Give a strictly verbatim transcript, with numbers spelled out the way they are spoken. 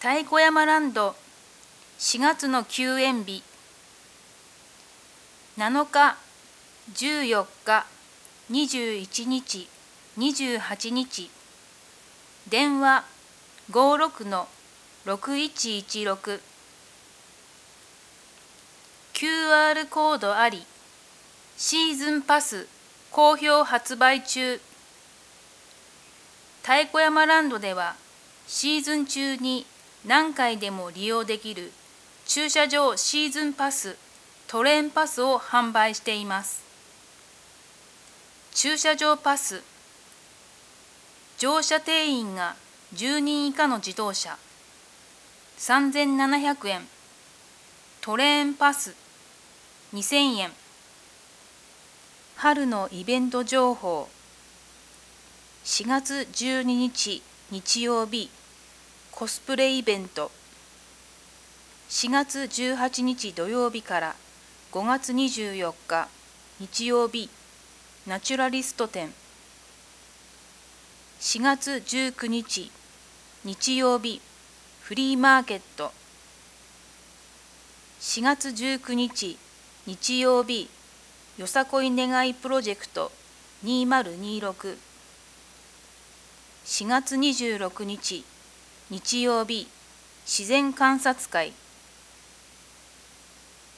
太鼓山ランドしがつの休園日なのか、じゅうよっか、にじゅういちにち、にじゅうはちにち電話 ごーろくのろくいちいちろく キューアール コードありシーズンパス好評発売中。太鼓山ランドではシーズン中に何回でも利用できる駐車場シーズンパストレーンパスを販売しています。駐車場パス、乗車定員がじゅうにん以下の自動車さんぜんななひゃくえん、トレーンパスにせんえん。春のイベント情報、しがつじゅうににち日曜日コスプレイベント、しがつじゅうはちにち土曜日からごがつにじゅうよっか日曜日ナチュラリスト展、しがつじゅうくにち日曜日フリーマーケット、しがつじゅうくにち日曜日よさこい願いプロジェクトにせんにじゅうろく、しがつにじゅうろくにち日曜日自然観察会